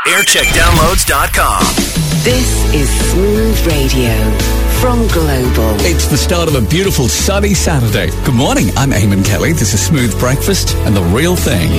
aircheckdownloads.com. This is Smooth Radio from Global. It's the start of a beautiful sunny Saturday. Good morning, I'm Eamon Kelly. This is Smooth Breakfast and The Real Thing.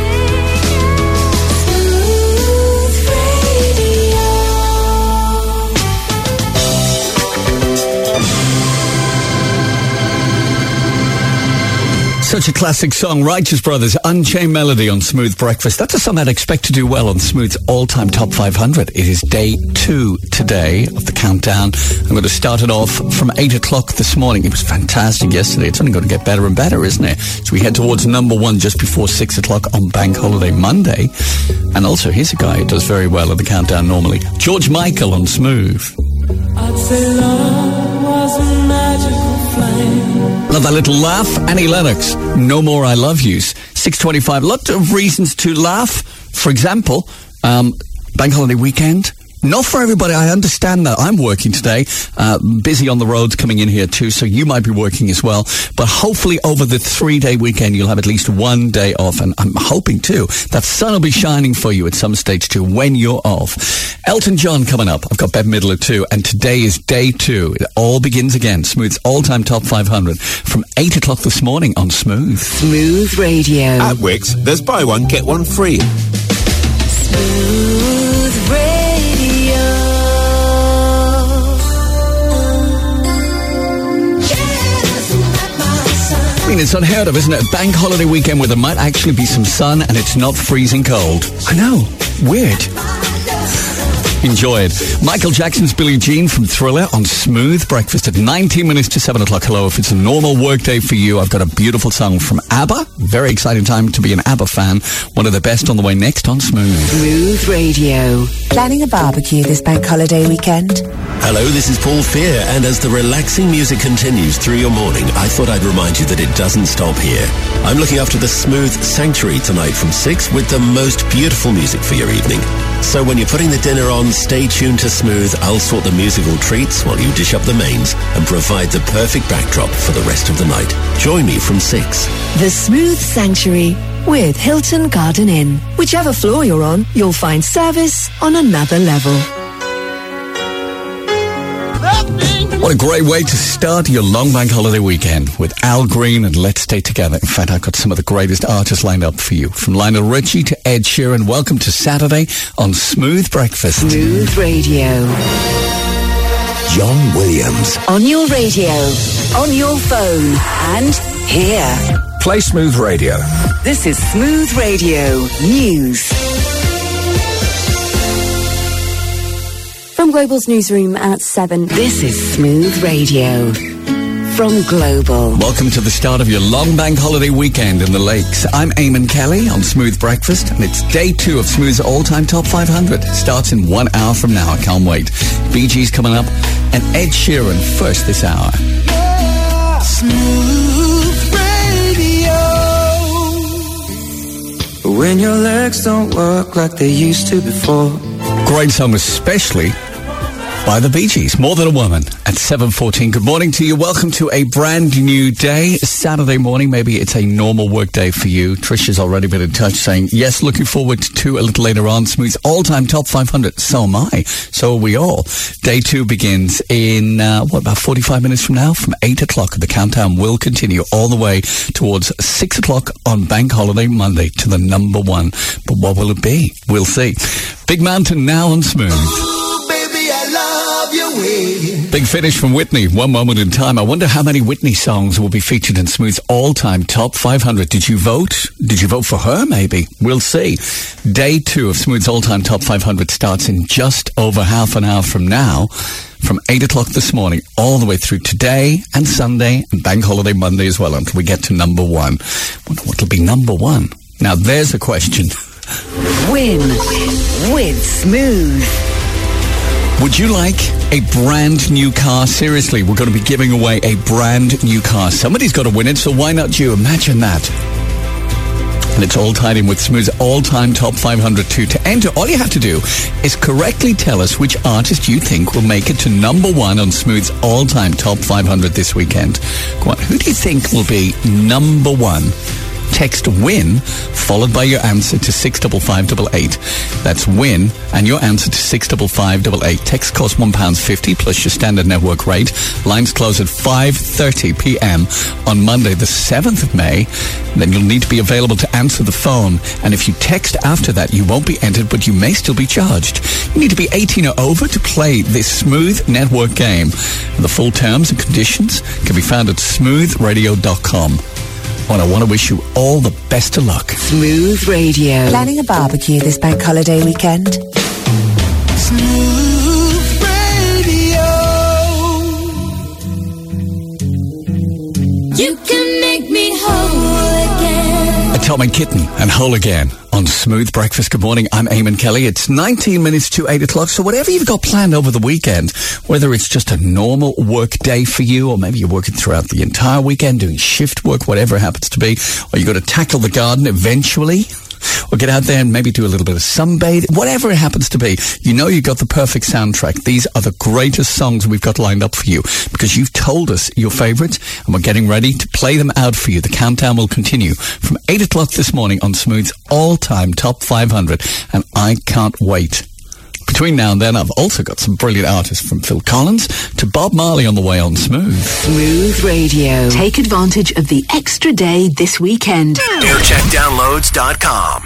Such a classic song, Righteous Brothers, Unchained Melody on Smooth Breakfast. That's a song I'd expect to do well on Smooth's all-time top 500. It is day 2 today of the countdown. I'm going to start it off from 8 o'clock this morning. It was fantastic yesterday. It's only going to get better and better, isn't it? So we head towards number 1 just before 6 o'clock on Bank Holiday Monday. And also, here's a guy who does very well at the countdown normally. George Michael on Smooth. I'd say love was a magical flame. Love that little laugh. Annie Lennox, No More I Love Yous. 6:25. Lots of reasons to laugh. For example, Bank Holiday weekend. Not for everybody, I understand that. I'm working today, busy on the roads coming in here too, so you might be working as well. But hopefully over the 3-day weekend, you'll have at least one day off. And I'm hoping too, that sun will be shining for you at some stage too when you're off. Elton John coming up. I've got Bette Midler too. And today is day 2. It all begins again. Smooth's all-time top 500 from 8 o'clock this morning on Smooth. Smooth Radio. At Wix, there's buy one, get one free. Smooth Radio. I mean, it's unheard of, isn't it? Bank Holiday weekend where there might actually be some sun and it's not freezing cold. I know. Weird. Enjoy it. Michael Jackson's Billie Jean from Thriller on Smooth Breakfast at 19 minutes to 7 o'clock. Hello, if it's a normal workday for you, I've got a beautiful song from ABBA. Very exciting time to be an ABBA fan. One of the best on the way next on Smooth. Smooth Radio. Planning a barbecue this bank holiday weekend? Hello, this is Paul Fear, and as the relaxing music continues through your morning, I thought I'd remind you that it doesn't stop here. I'm looking after the Smooth Sanctuary tonight from 6 with the most beautiful music for your evening. So when you're putting the dinner on, stay tuned to Smooth. I'll sort the musical treats while you dish up the mains and provide the perfect backdrop for the rest of the night. Join me from 6. The Smooth Sanctuary with Hilton Garden Inn. Whichever floor you're on, you'll find service on another level. What a great way to start your long bank holiday weekend with Al Green and Let's Stay Together. In fact, I've got some of the greatest artists lined up for you. From Lionel Richie to Ed Sheeran, welcome to Saturday on Smooth Breakfast. Smooth Radio. John Williams. On your radio, on your phone, and here. Play Smooth Radio. This is Smooth Radio News. From Global's newsroom at 7. This is Smooth Radio from Global. Welcome to the start of your long bank holiday weekend in the lakes. I'm Eamon Kelly on Smooth Breakfast, and it's day 2 of Smooth's all-time top 500. It starts in 1 hour from now. I can't wait. Bee Gees coming up, and Ed Sheeran first this hour. Yeah. Smooth Radio. When your legs don't work like they used to before. Great song, especially by the Bee Gees, More Than a Woman, at 7:14. Good morning to you. Welcome to a brand new day, Saturday morning. Maybe it's a normal work day for you. Trisha's already been in touch saying, yes, looking forward to a little later on Smooth's all-time top 500. So am I. So are we all. Day 2 begins in, about 45 minutes from now? From 8 o'clock. The countdown will continue all the way towards 6 o'clock on Bank Holiday Monday to the number 1. But what will it be? We'll see. Big Mountain now on Smooth. Big finish from Whitney, One Moment in Time. I wonder how many Whitney songs will be featured in Smooth's all-time top 500. Did you vote? Did you vote for her, maybe? We'll see. Day 2 of Smooth's all-time top 500 starts in just over half an hour from now, from 8 o'clock this morning, all the way through today and Sunday and Bank Holiday Monday as well, until we get to number 1. Wonder what'll be number 1. Now, there's a question. Win with Smooth. Would you like a brand new car? Seriously, we're going to be giving away a brand new car. Somebody's got to win it, so why not you? Imagine that. And it's all tied in with Smooth's all-time top 500 too. To enter, all you have to do is correctly tell us which artist you think will make it to number 1 on Smooth's all-time top 500 this weekend. Go on, who do you think will be number 1 text WIN followed by your answer to 65588. That's WIN and your answer to 65588. Text costs £1.50 plus your standard network rate. Lines close at 5:30 p.m. on Monday the 7th of May. Then you'll need to be available to answer the phone, and if you text after that you won't be entered, but you may still be charged. You need to be 18 or over to play this Smooth Network game. The full terms and conditions can be found at smoothradio.com. And I want to wish you all the best of luck. Smooth Radio. Planning a barbecue this bank holiday weekend? Smooth Radio. You can make me whole again. Atomic Kitten and Whole Again on Smooth Breakfast. Good morning, I'm Eamon Kelly. It's 19 minutes to 8 o'clock, so whatever you've got planned over the weekend, whether it's just a normal work day for you, or maybe you're working throughout the entire weekend doing shift work, whatever it happens to be, or you've got to tackle the garden eventually, or get out there and maybe do a little bit of sunbathe, whatever it happens to be, you know you've got the perfect soundtrack. These are the greatest songs we've got lined up for you because you've told us your favourites and we're getting ready to play them out for you. The countdown will continue from 8 o'clock this morning on Smooth's all-time top 500, and I can't wait. Between now and then, I've also got some brilliant artists from Phil Collins to Bob Marley on the way on Smooth. Smooth Radio. Take advantage of the extra day this weekend. Aircheckdownloads.com.